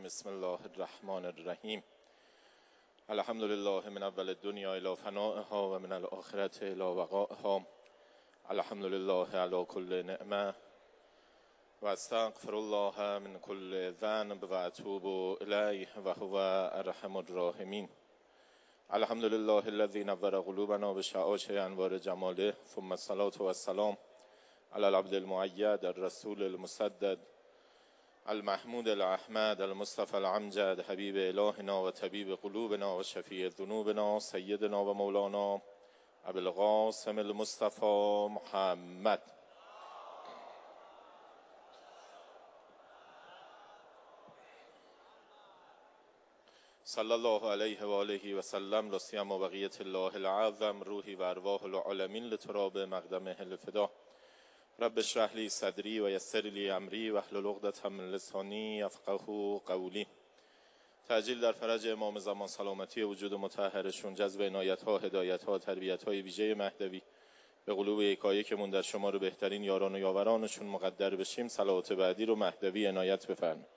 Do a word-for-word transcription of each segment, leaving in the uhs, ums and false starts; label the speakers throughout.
Speaker 1: بسم الله الرحمن الرحیم. الحمد لله من اول الدنیا الی فنائها و من الاخرة الی بقائها. الحمد لله علی کل نعمه و استغفر الله من کل ذنب و اتوب الیه و هو ارحم الراحمین. الحمد لله الذی نور قلوبنا بشعاع انوار جماله، ثم الصلاة و السلام علی العبد المؤید الرسول المسدد المحمود الاحمد المصطفى الامجد حبیب الهنا و طبیب قلوبنا و شفیع ذنوبنا سیدنا و مولانا ابو القاسم المصطفى محمد. صلی الله علیه و آله و سلم. لا سیما بقیة الله العظم روحی و ارواح العالمین لتراب مقدمه الفدا. رب اشرح لی صدری و یسر لی امری و احلل عقدة من لسانی یفقهوا قولی. تعجیل در فرج امام زمان، سلامتی وجود مطهرشون، جذب عنایت‌ها، هدایت‌ها، تربیت‌های ویژه مهدوی به قلوب یکایکمون در شما رو بهترین یاران و یاورانشون مقدر بشیم. صلوات بعدی رو مهدوی عنایت بفرمایید.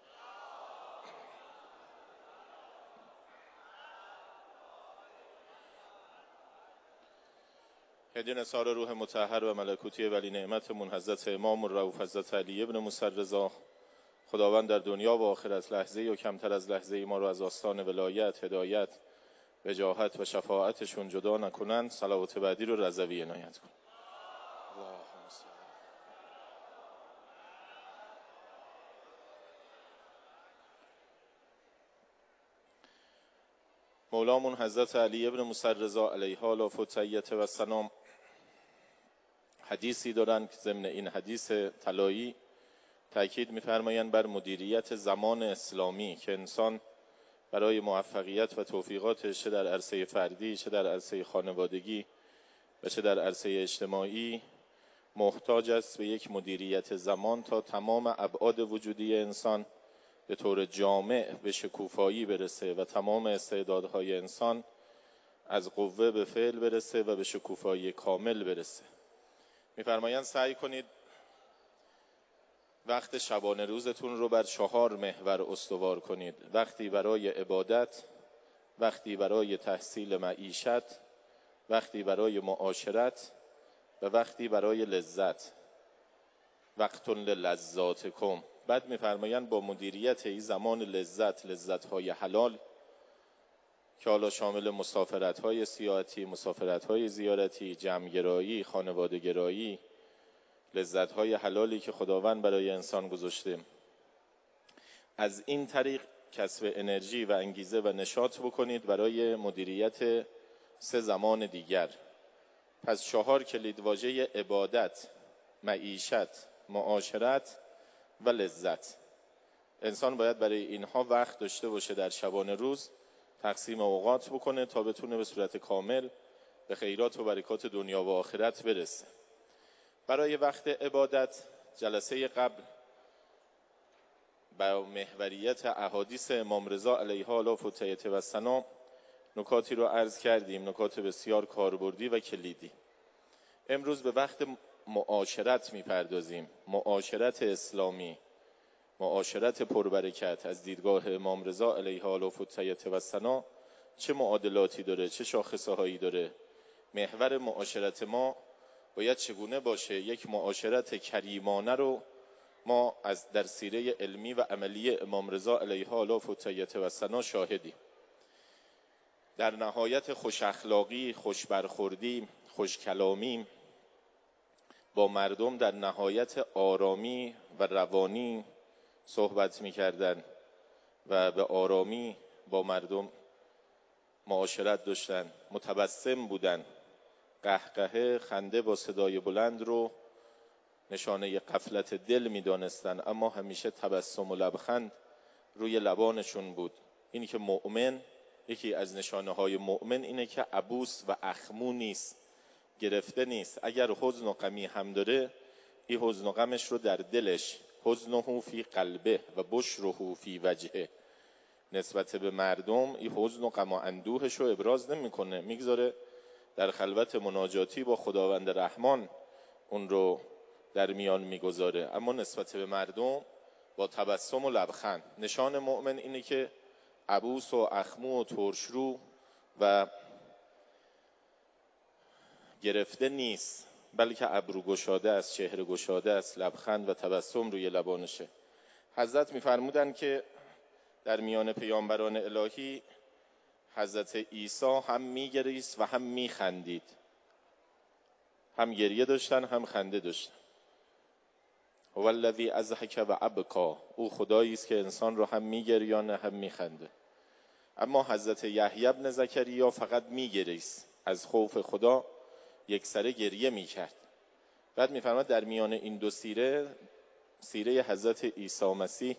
Speaker 1: هدیه نثار روح مطهر و ملکوتی ولی نعمتمون حضرت امام الرؤوف حضرت علی ابن موسی رضا، خداوند در دنیا و آخرت لحظه و کمتر از لحظه ما رو از آستان ولایت، هدایت، وجاهت و شفاعتشون جدا نکنن. صلوات بعدی رو رضوی عنایت کن. مولامون حضرت علی ابن موسی رضا علیه الاف و تحیت و سلام حدیثی دارن که ضمن این حدیث طلایی تأکید می‌فرمایند بر مدیریت زمان اسلامی که انسان برای موفقیت و توفیقاتش چه در عرصه فردی، چه در عرصه خانوادگی و چه در عرصه اجتماعی محتاج است به یک مدیریت زمان تا تمام ابعاد وجودی انسان به طور جامع به شکوفایی برسه و تمام استعدادهای انسان از قوه به فعل برسه و به شکوفایی کامل برسه. می‌فرمایند سعی کنید وقت شبانه روزتون رو بر چهار محور استوار کنید: وقتی برای عبادت، وقتی برای تحصیل معیشت، وقتی برای معاشرت و وقتی برای لذت. وقت للذاتکم. بعد می‌فرمایند با مدیریت این زمان لذت، لذت‌های حلال که حالا شامل مسافرت‌های سیاحتی، مسافرت‌های زیارتی، جمع‌گرایی، خانواده‌گرایی، لذت‌های حلالی که خداوند برای انسان گذاشته، از این طریق کسب انرژی و انگیزه و نشاط بکنید برای مدیریت سه زمان دیگر. پس چهار کلیدواژه: عبادت، معیشت، معاشرت و لذت. انسان باید برای اینها وقت داشته باشه، در شبانه روز تقسیم اوقات بکنه تا بتونه به صورت کامل به خیرات و برکات دنیا و آخرت برسه. برای وقت عبادت جلسه قبل با محوریت احادیث امام رضا علیه الاف و تحیت و سلام نکاتی رو عرض کردیم، نکات بسیار کاربردی و کلیدی. امروز به وقت معاشرت میپردازیم. معاشرت اسلامی، معاشرت پربرکت از دیدگاه امام رضا علیه الاف و تحیت و سلام چه معادلاتی داره، چه شاخصه هایی داره؟ محور معاشرت ما باید چگونه باشه؟ یک معاشرت کریمانه رو ما از در سیره علمی و عملی امام رضا علیه الاف و تحیت و سلام شاهدیم. در نهایت خوش اخلاقی، خوش برخوردی، خوش کلامی با مردم، در نهایت آرامی و روانی صحبت می‌کردن و به آرامی با مردم معاشرت داشتن، متبسم بودن. قهقهه، خنده با صدای بلند رو نشانه غفلت دل می‌دانستن، اما همیشه تبسم و لبخند روی لبانشون بود. اینی که مؤمن، یکی از نشانه‌های مؤمن اینه که عبوس و اخمو نیست، گرفته نیست. اگر حزن و غمی هم داره، این حزن و غمش رو در دلش، حزنه فی قلبه و بشره فی وجهه، نسبت به مردم این حزن و غم و اندوهش رو ابراز نمی‌کنه، میگذاره در خلوت مناجاتی با خداوند رحمان اون رو در میان میگذاره، اما نسبت به مردم با تبسم و لبخند. نشان مؤمن اینه که عبوس و اخمو و ترشرو و گرفته نیست، بلکه ابرو گشاده است، چهره گشاده است، لبخند و تبسم روی لبانشه. حضرت می‌فرمودند که در میان پیامبران الهی حضرت عیسی هم می‌گریست و هم می‌خندید، هم گریه داشتن هم خنده داشتن. هو الذی اضحک و ابکی، او خدایی است که انسان رو هم می‌گریانه هم می‌خنده. اما حضرت یحیی بن زکریا فقط می‌گریست، از خوف خدا یک سره گریه می‌کرد. بعد می‌فرماد در میان این دو سیره، سیره حضرت عیسی مسیح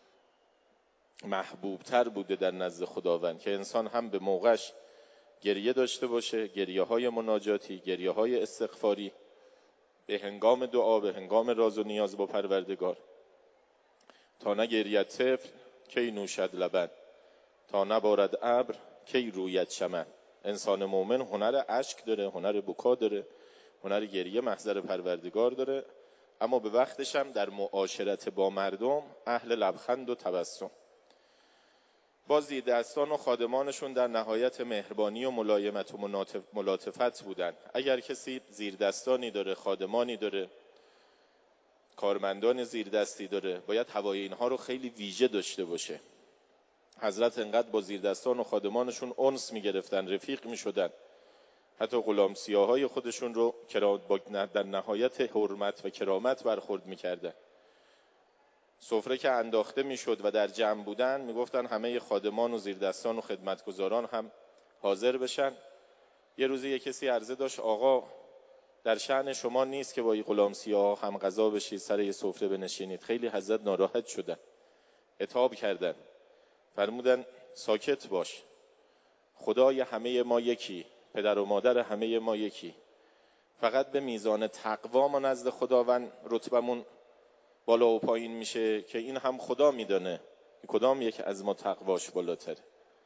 Speaker 1: محبوبتر بوده در نزد خداوند که انسان هم به موقعش گریه داشته باشه، گریه های مناجاتی، گریه های استغفاری، به هنگام دعا، به هنگام راز و نیاز با پروردگار. تا نگرید طفل کی نوشد لبن، تا نبارد ابر کی روید چمن. انسان مؤمن هنر اشک داره، هنر بکا داره، هنر گریه محضر پروردگار داره، اما به وقتش هم در معاشرت با مردم اهل لبخند و تبسم. با زیردستان و خادمانشون در نهایت مهربانی و ملایمت و ملاطفت بودن. اگر کسی زیردستانی داره، خادمانی داره، کارمندان زیردستی داره، باید هوای اینها رو خیلی ویژه داشته باشه. حضرت انقدر با زیردستان و خادمانشون انس می‌گرفتن، رفیق می‌شدن، حتی غلام سیاهای خودشون رو با در نهایت حرمت و کرامت برخورد می‌کردن. سفره که انداخته میشد و در جمع بودن، میگفتن همه خادمان و زیردستان و خدمتگزاران هم حاضر بشن. یه روزی یه کسی عرضه داشت آقا در شأن شما نیست که با این غلام سیاه هم غذا بشید، سر یه سفره بنشینید. خیلی حضرت ناراحت شدن، عتاب کردن، فرمودن ساکت باش، خدای همه ما یکی، پدر و مادر همه ما یکی، فقط به میزان تقوا ما نزد خداوند رتبمون بالا و پایین میشه که این هم خدا میدانه کدام یک از ما تقواش بالاتره.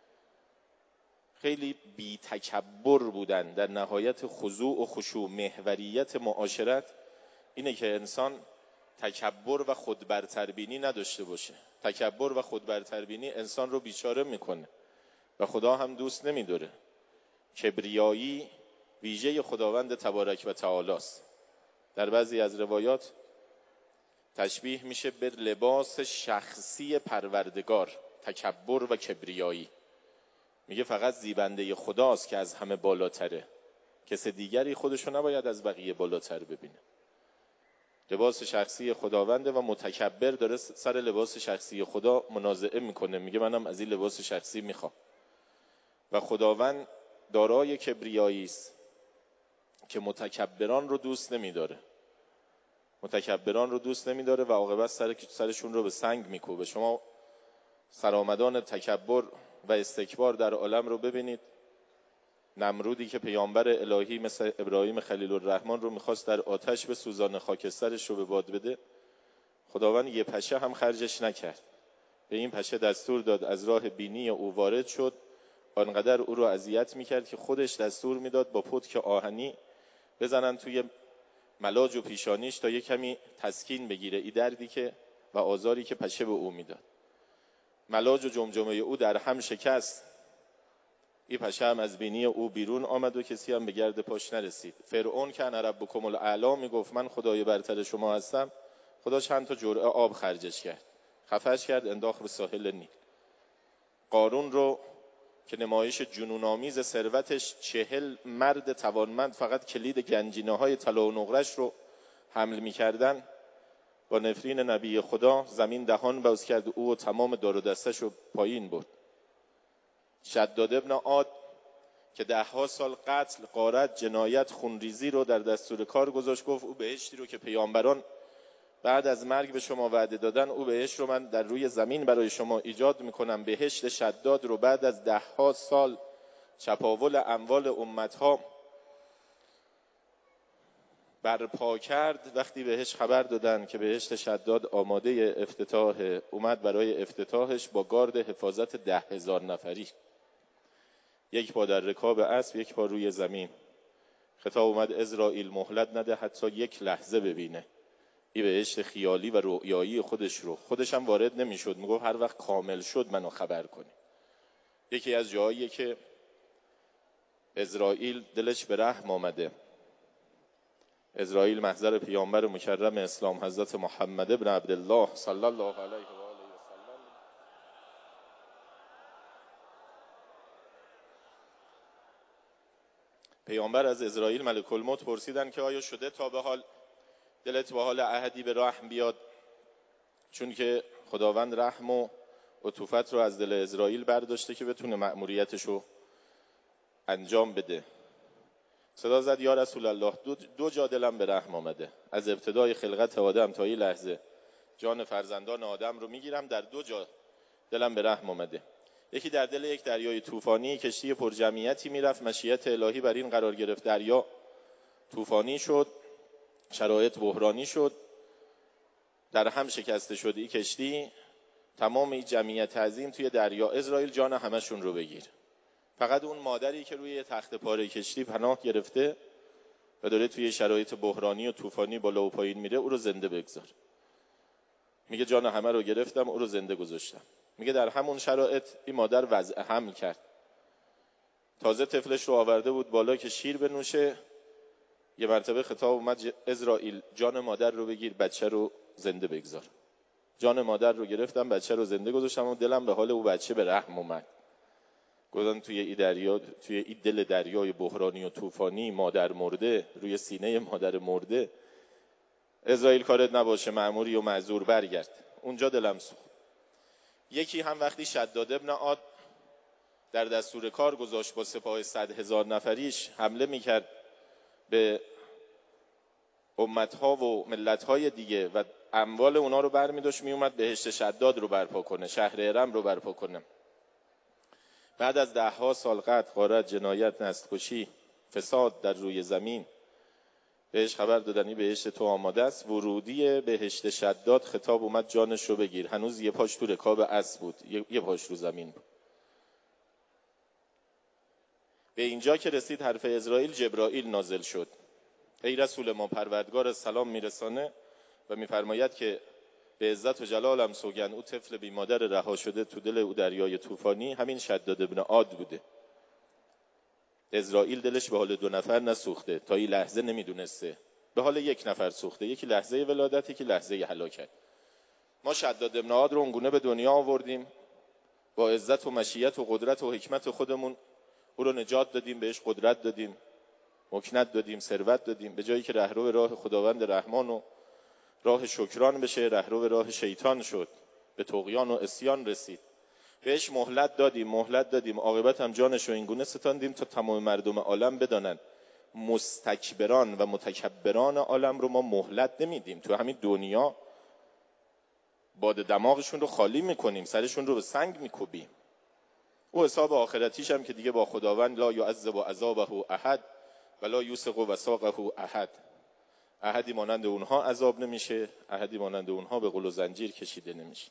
Speaker 1: خیلی بی تکبر بودن. در نهایت خضوع و خشوع. محوریت معاشرت اینه که انسان تکبر و خودبرتربینی نداشته باشه. تکبر و خودبرتربینی انسان رو بیچاره میکنه و خدا هم دوست نمیداره. کبریایی ویژه خداوند تبارک و تعالی است. در بعضی از روایات تشبیه میشه به لباس شخصی پروردگار، تکبر و کبریایی. میگه فقط زیبنده خداست که از همه بالاتره، کس دیگری خودشو نباید از بقیه بالاتر ببینه. لباس شخصی خداونده و متکبر داره سر لباس شخصی خدا منازعه میکنه، میگه منم از این لباس شخصی میخوام. و خداوند دارای کبریایی است که متکبران رو دوست نمیداره. متکبران رو دوست نمیداره و عاقبت سر سرشون رو به سنگ میکوبه. شما سرآمدان تکبر و استکبار در عالم رو ببینید. نمرودی که پیامبر الهی مثل ابراهیم خلیل الرحمن رو میخواست در آتش به سوزان خاکسترش رو به باد بده، خداوند یه پشه هم خرجش نکرد. به این پشه دستور داد از راه بینی او وارد شد، آنقدر او رو اذیت میکرد که خودش دستور میداد با پتک آهنی بزنن توی ملاج و پیشانیش تا یه کمی تسکین بگیره این دردی که و آزاری که پشه به او میداد. ملاج و جمجمه او در هم شکست. این پشه هم از بینی او بیرون آمد و کسی هم به گرد پاش نرسید. فرعون که انا ربکم الاعلی میگفت من خدای برتر شما هستم، خدا چند تا جرعه آب خرجش کرد، خفش کرد، انداخت به ساحل نیل. قارون رو که نمایش جنون‌آمیز ثروتش چهل مرد توانمند فقط کلید گنجینه‌های طلا و نقره‌اش رو حمل می‌کردن، با نفرین نبی خدا زمین دهان باز کرد او و تمام دار و دستش رو پایین برد. شداد ابن عاد که ده ها سال قتل، غارت، جنایت، خونریزی رو در دستور کار گذاشت، گفت او بهشتی رو که پیامبران بعد از مرگ به شما وعده دادن، او بهشت رو من در روی زمین برای شما ایجاد میکنم. بهشت شداد رو بعد از ده ها سال چپاول اموال امتها برپا کرد. وقتی بهش خبر دادن که بهشت شداد آماده افتتاح، اومد برای افتتاحش با گارد حفاظت ده هزار نفری، یک پا در رکاب اسب، یک پا روی زمین. خطاب اومد عزرائیل مهلت نده حتی یک لحظه ببینه. این بهشت خیالی و رؤیایی خودش رو خودش هم وارد نمیشد، میگفت هر وقت کامل شد منو خبر کنی. یکی از جاهایی که عزرائیل دلش به رحم آمده، عزرائیل محضر پیامبر مکرم اسلام حضرت محمد ابن عبدالله صلی الله علیه و آله و سلم، پیامبر از عزرائیل ملک الموت پرسیدن که آیا شده تا به حال دلت به حال احدی به رحم بیاد؟ چون که خداوند رحم و عطوفت رو از دل عزرائیل برداشته که بتونه مأموریتش رو انجام بده. صدا زد یا رسول الله، دو, دو جا دلم به رحم آمده، از ابتدای خلقت آدم تا این لحظه جان فرزندان آدم رو میگیرم، در دو جا دلم به رحم آمده. یکی در دل یک دریای طوفانی، کشتی پر جمعیتی میرفت، مشیت الهی بر این قرار گرفت، دریا طوفانی شد، شرایط بحرانی شد، در هم شکسته شد این کشتی، تمام این جمعیت عظیم توی دریا. عزرائیل جان همشون رو بگیر، فقط اون مادری که روی تخت پاره کشتی پناه گرفته و داره توی شرایط بحرانی و طوفانی بالا و پایین میره، او رو زنده بگذار. میگه جان همه رو گرفتم، او رو زنده گذاشتم. میگه در همون شرایط این مادر وضع حمل کرد، تازه طفلش رو آورده بود بالا که شیر بنوشه. یه مرتبه خطاب اومد عزرائیل جان مادر رو بگیر، بچه رو زنده بگذار. جان مادر رو گرفتم، بچه رو زنده گذاشتم و دلم به حال او بچه به رحم اومد. گفتن توی این دریا، توی این دل دریای بحرانی و طوفانی، مادر مرده، روی سینه مادر مرده. عزرائیل کارت نباشه، مأموری و معذور، برگرد. اونجا دلم سوخت. یکی هم وقتی شداد ابن عاد در دستور کار گذاشت با سپاه صد هزار نفریش حمله میکرد به امتها و ملتهای دیگه و اموال اونا رو بر میداشت میومد بهشت شداد رو برپا کنه، شهر ارم رو برپا کنه. بعد از ده ها سال قتل، غارت، جنایت، نسل‌کشی، فساد در روی زمین، بهش خبر دادنی بهشت تو آماده است. ورودی بهشت شداد خطاب اومد جانش رو بگیر. هنوز یه پاش تو رکاب اسب بود، یه پاش رو زمین بود. به اینجا که رسید حرف عزرائیل، جبرائیل نازل شد. ای رسول ما، پروردگار سلام میرسانه و میفرماید که به عزت و جلالم سوگند، او طفل بی مادر رها شده تو دل او دریای طوفانی همین شداد ابن عاد بوده. عزرائیل دلش به حال دو نفر نسوخته، تا این لحظه نمیدونسته. به حال یک نفر سوخته، یکی لحظه ولادت، یکی لحظه هلاکت. ما شداد ابن عاد رو اونگونه به دنیا آوردیم، با عزت و مشیت و قدرت و حکمت خودمون او رو نجات دادیم، بهش قدرت دادیم، مکنت دادیم، ثروت دادیم. به جایی که رهرو راه خداوند رحمان و راه شکران بشه، رهرو راه شیطان شد، به طغیان و عصیان رسید. بهش مهلت دادیم مهلت دادیم عاقبت هم جانش رو اینگونه ستاندیم تا تمام مردم عالم بدانن مستکبران و متکبران عالم رو ما مهلت نمیدیم. تو همین دنیا باد دماغشون رو خالی میکنیم، سرشون رو به سنگ میکوبیم. او حساب آخرتیش هم که دیگه با خداوند لا یعذب عذابه احد ولا یوثق وثاقه احد، احدی مانند اونها عذاب نمیشه، احدی مانند اونها به غل و زنجیر کشیده نمیشه.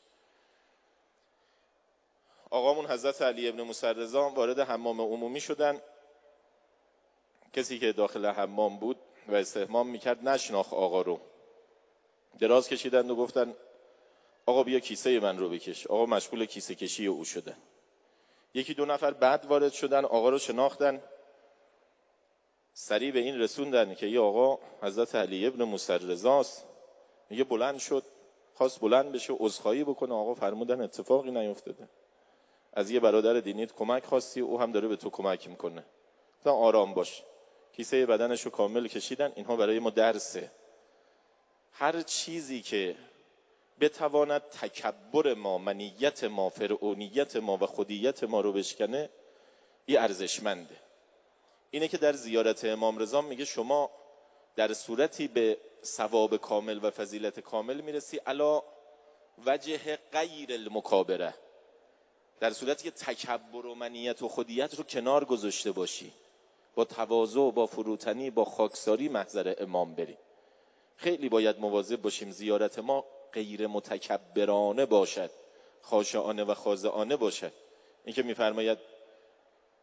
Speaker 1: آقامون حضرت علی ابن موسی رضا وارد حمام عمومی شدن. کسی که داخل حمام بود و استحمام میکرد نشناخت آقا رو. دراز کشیدند و گفتن آقا بیا کیسه من رو بکش. آقا مشغول کیسه کشی او شدن. یکی دو نفر بعد وارد شدن، آقا رو شناختن، سریع به این رسوندن که یه آقا حضرت علی ابن موسی رضاست. میگه بلند شد، خواست بلند بشه عذرخواهی بکنه. آقا فرمودن اتفاقی نیفتاده، از یه برادر دینیت کمک خواستی، او هم داره به تو کمک میکنه، تا آرام باش. کیسه بدنش رو کامل کشیدن. اینها برای ما درسه. هر چیزی که بتواند تکبر ما، منیت ما، فرعونیت ما و خودیت ما رو بشکنه، این ارزشمنده. اینه که در زیارت امام رضا میگه شما در صورتی به ثواب کامل و فضیلت کامل میرسی علا وجه غیر المکابره، در صورتی که تکبر و منیت و خودیت رو کنار گذاشته باشی، با تواضع، با فروتنی، با خاکساری محضر امام بری. خیلی باید مواظب باشیم زیارت ما غیر متکبرانه باشد، خاشعانه و خاضعانه باشد. این که میفرماید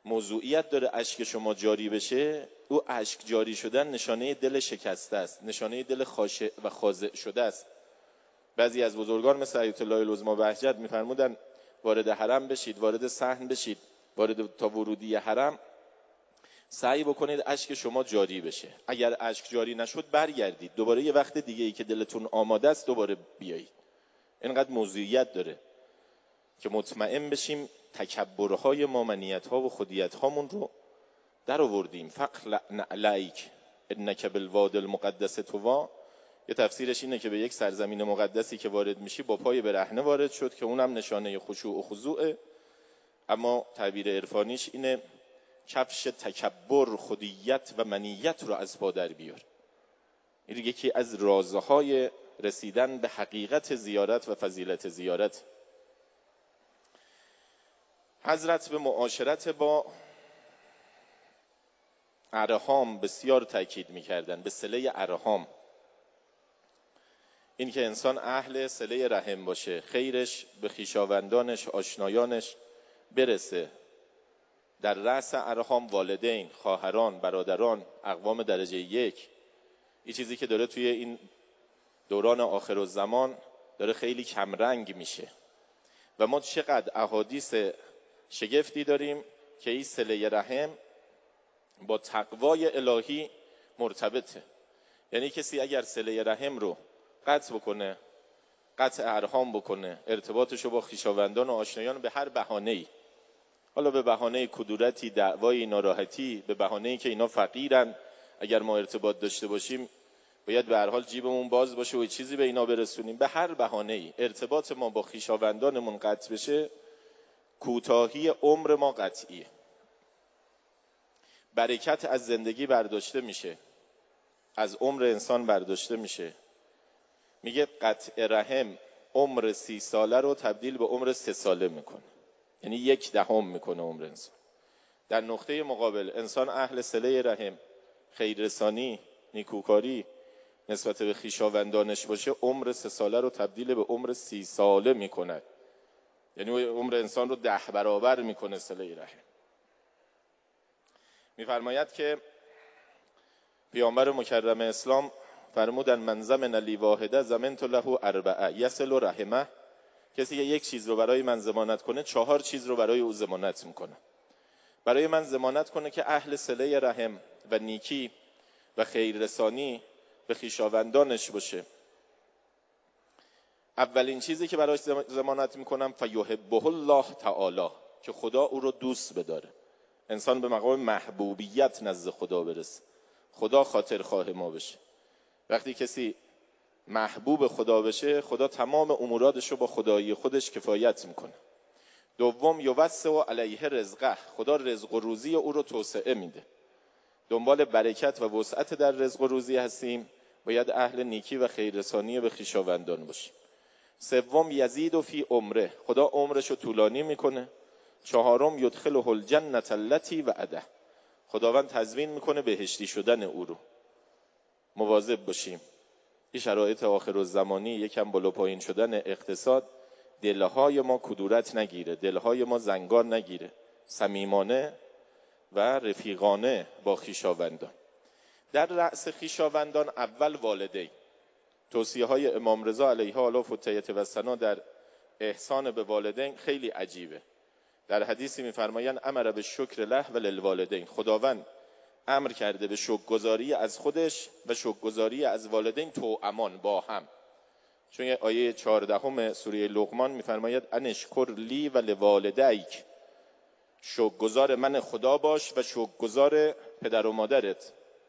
Speaker 1: موضوعیت داره اشک شما جاری بشه، او اشک جاری شدن نشانه دل شکسته است، نشانه دل خاشع و خاضع شده است. بعضی از بزرگان مثل آیت الله العظمی بهجت میفرمودن وارد حرم بشید، وارد صحن بشید، وارد تا ورودی حرم سعی بکنید اشک شما جاری بشه. اگر اشک جاری نشد برگردید، دوباره یه وقت دیگه ای که دلتون آماده است دوباره بیایید. اینقدر موضوعیت داره که مطمئن بشیم تکبرهای ما، منیت‌ها و خودیت‌هامون رو در آوردیم. فقل نعلیک انک بالواد المقدس طوی، یه تفسیرش اینه که به یک سرزمین مقدسی که وارد میشی با پای برهنه وارد شد، که اونم نشانه خشوع و خضوعه. اما تعبیر عرفانیش اینه کفش تکبر، خودیت و منیت رو از پا در بیار. این یکی از رازهای رسیدن به حقیقت زیارت و فضیلت زیارت. حضرت به معاشرت با ارحام بسیار تاکید می‌کردن، به صله ارحام. این که انسان اهل صله رحم باشه، خیرش به خویشاوندانش، آشنایانش برسه. در رأس ارحام والدین، خواهران، برادران، اقوام درجه یک. این چیزی که داره توی این دوران آخرالزمان داره خیلی کمرنگ میشه و ما چقدر احادیث شگفتی داریم که این صله رحم با تقوای الهی مرتبطه. یعنی کسی اگر صله رحم رو قطع بکنه، قطع ارحام بکنه، ارتباطشو با خویشاوندان و آشنایان به هر بهانه‌ای، حالا به بهانه کدورتی، دعوایی، ناراحتی، به بهانه‌ای که اینا فقیرن، اگر ما ارتباط داشته باشیم باید به هر حال جیبمون باز باشه و چیزی به اینا برسونیم، به هر بهانه‌ای ارتباط ما با خویشاوندانمون قطع بشه، کوتاهی عمر ما قطعیه. برکت از زندگی برداشته میشه، از عمر انسان برداشته میشه. میگه قطع رحم عمر سی ساله رو تبدیل به عمر سه ساله میکنه، یعنی یک دهم میکنه عمر انسان. در نقطه مقابل انسان اهل صله رحم، خیررسانی، نیکوکاری نسبت به خویشاوندانش باشه، عمر سه ساله رو تبدیل به عمر سی ساله میکنه، یعنی عمر انسان رو ده برابر میکنه صله رحم. میفرماید که پیامبر مکرم اسلام فرمودن من زمن لی واحده زمنت له اربعه یصل رحمه، کسی که یک چیز رو برای من ضمانت کنه چهار چیز رو برای او ضمانت میکنه. برای من ضمانت کنه که اهل صله رحم و نیکی و خیررسانی به خویشاوندانش باشه. اولین چیزی که براش ضمانت میکنم فیحبه الله تعالی، که خدا او رو دوست بداره. انسان به مقام محبوبیت نزد خدا برسه، خدا خاطر خواه ما بشه. وقتی کسی محبوب خدا بشه، خدا تمام اموراتش رو با خدایی خودش کفایت میکنه. دوم یوسع علیه رزقه، خدا رزق و روزی او رو توسعه میده. دنبال برکت و وسعت در رزق و روزی هستیم، باید اهل نیکی و خیررسانی به خویشاوندان باشیم. سوم یزید فی عمره، خدا عمرش رو طولانی میکنه. چهارم یدخله الجنة التي وعده، خداوند تضمین میکنه بهشتی شدن او رو. مواظب باشیم. این شرایط آخرالزمانی، یکم بالا پایین شدن اقتصاد، دلهای ما کدورت نگیره، دلهای ما زنگار نگیره، صمیمانه و رفیقانه با خویشاوندان. در رأس خویشاوندان اول والدین. توصیه های امام رضا علیه آلاف و تیت و سنا در احسان به والدین خیلی عجیبه. در حدیثی میفرمایند امر به شکر له و للوالدین، خداوند امر کرده به شکرگزاری از خودش و شکرگزاری از والدین توامان با هم. چون آیه چهاردهم سوره لقمان میفرماید ان اشکر لی و لوالدیک، شکرگزار من خدا باش و شکرگزار پدر و مادرت.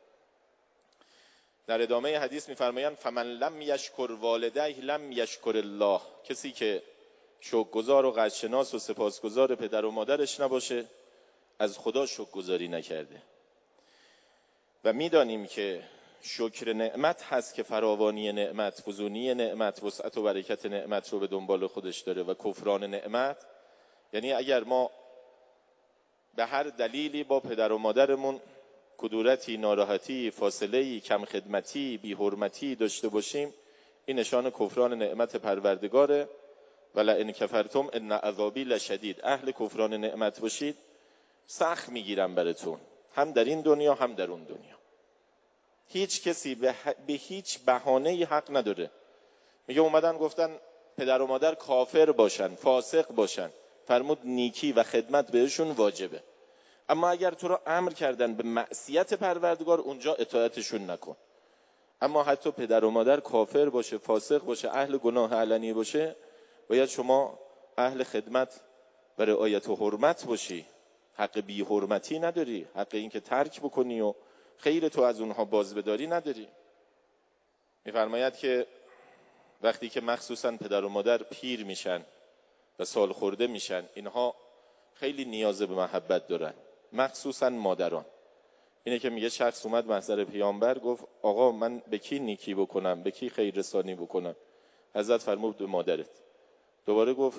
Speaker 1: در ادامه حدیث میفرمایند فمن لم یشکر والدیه لم یشکر الله، کسی که شکرگزار و قدرشناس و سپاسگزار پدر و مادرش نباشه از خدا شکرگزاری نکرده. و میدانیم که شکر نعمت هست که فراوانی نعمت، فزونی نعمت، وسعت و برکت نعمت رو به دنبال خودش داره. و کفران نعمت یعنی اگر ما به هر دلیلی با پدر و مادرمون کدورتی، ناراحتی، فاصله‌ای، کم خدمتی، بی حرمتی داشته باشیم، این نشان کفران نعمت پروردگاره. ولئن کفرتم ان عذابی لشدید، اهل کفران نعمت باشید سخت میگیرم براتون، هم در این دنیا هم در اون دنیا. هیچ کسی به, ح... به هیچ بهانه‌ای حق نداره. میگه اومدن گفتن پدر و مادر کافر باشن، فاسق باشن، فرمود نیکی و خدمت بهشون واجبه، اما اگر تو رو امر کردن به معصیت پروردگار اونجا اطاعتشون نکن. اما حتی پدر و مادر کافر باشه، فاسق باشه، اهل گناه علنی باشه، باید شما اهل خدمت و رعایت و حرمت باشی. حق بی حرمتی نداری، حق این که ترک بکنی و خیر تو از اونها باز بداری نداری. میفرماید که وقتی که مخصوصا پدر و مادر پیر میشن و سال خورده میشن، اینها خیلی نیاز به محبت دارن، مخصوصا مادران. اینه که میگه شخص اومد محضر پیامبر گفت آقا من به کی نیکی بکنم، به کی خیر رسانی بکنم؟ حضرت فرمود به مادرت. دوباره گفت،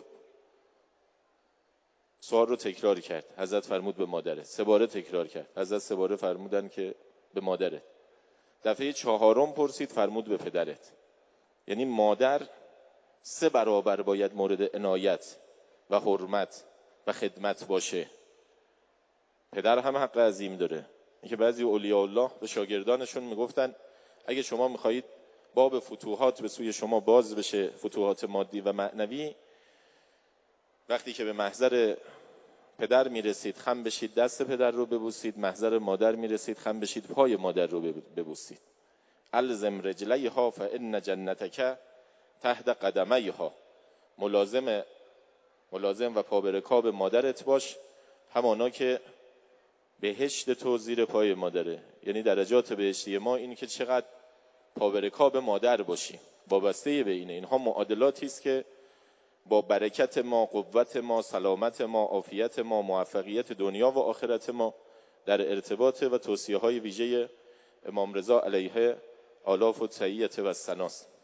Speaker 1: سوال رو تکرار کرد، حضرت فرمود به مادرت. سه باره تکرار کرد، حضرت سه باره فرمودن که به مادرت. دفعه چهارم پرسید، فرمود به پدرت. یعنی مادر سه برابر باید مورد عنایت و حرمت و خدمت باشه. پدر هم حق عظیم داره. اینکه بعضی اولیاء الله به شاگردانشون میگفتن اگه شما میخواهید باب فتوحات به سوی شما باز بشه، فتوحات مادی و معنوی، وقتی که به محضر پدر میرسید خم بشید دست پدر رو ببوسید، محضر مادر میرسید خم بشید پای مادر رو ببوسید. الزم رجلیها فان جنتک تحت قدمیها. ملازم ملازم و پابرکاب مادرت باش، همانا که بهشت تو زیر پای مادره. یعنی درجات بهشتی ما این که چقدر پابرکاب مادر باشی. وابسته به اینه. اینها معادلاتی است که با برکت ما، قوت ما، سلامت ما، عافیت ما، موفقیت دنیا و آخرت ما در ارتباط و توصیه های ویژه امام رضا علیه آلاف و تحییت و سناست.